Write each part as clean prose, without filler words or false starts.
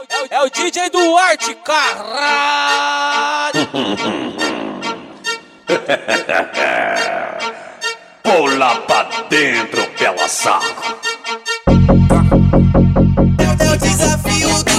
É o DJ Duarte, caralho! Pula pra dentro, pela saco. É o desafio do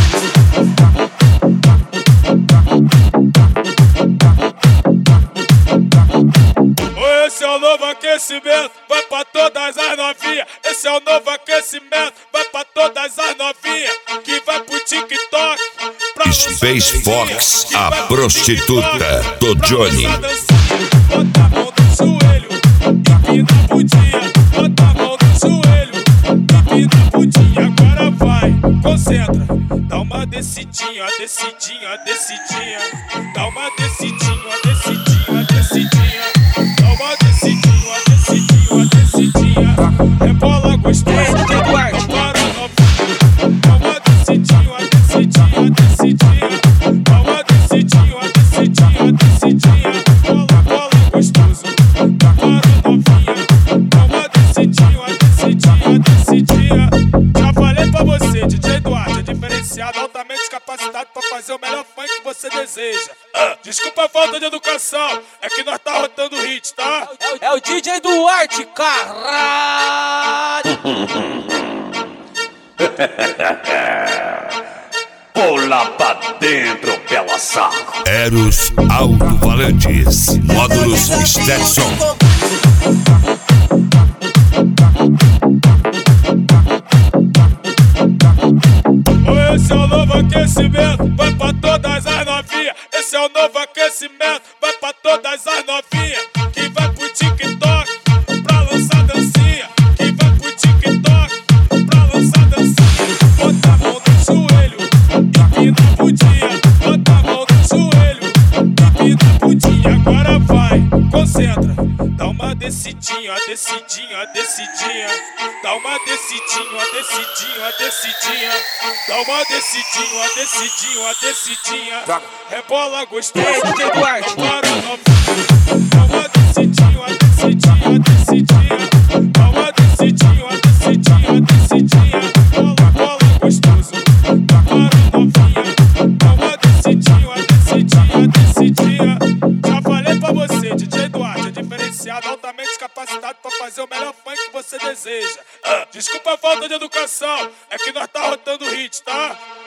Esse é o novo aquecimento, vai pra todas as novinhas. Esse é o novo aquecimento, vai pra todas as novinhas. Que vai pro TikTok, pra Space Fox, a prostituta do Johnny. Bota a mão no joelho, empina a bundinha. Bota a mão no joelho, empina a bundinha. Agora vai, concentra. Dá uma descidinha, descidinha, descidinha. Dá uma descidinha, descidinha, descidinha. Dá uma descidinha, descidinha, descidinha. Rebola gostosa, não para novinha. Dá uma descidinha, descidinha, descidinha. Dá uma descidinha, descidinha, descidinha. Rebola gostoso, não para novinha. Dá uma descidinha, descidinha, descidinha. Já falei pra você, DJ Duarte, é diferenciado, altamente capacitado pra fazer o melhor funk que você deseja. Desculpa a falta de educação, é que nós tá rotando hit, tá? É o DJ Duarte, caralho! Pula pra dentro, pela saco. Eros Alto-Falantes, módulos Stetson. Esse é o novo aquecimento, vai pra todas as novinhas. Esse é o novo aquecimento, vai pra todas as novinhas. Que vai pro TikTok, pra lançar dancinha. Que vai pro TikTok, pra lançar dancinha. Bota a mão no joelho, empina a bundinha. Bota a mão no joelho, empina a bundinha. Agora vai, concentra. Dá uma descidinha, descidinha, descidinha. Dá uma descidinha, descidinha, descidinha. Dá uma descidinha, descidinha, descidinha. Rebola gostosa, DJ Duarte. para novinha. Dá uma descidinha, descidinha, descidinha. Dá uma descidinha, descidinha, descidinha. Rebola gostoso, para novinha. Dá uma descidinha, descidinha, descidinha. Já falei pra você, DJ Duarte, é diferenciado, altamente capacitado pra fazer o melhor funk que você deseja. Desculpa a falta de educação, é que nós tá rotando hit, tá?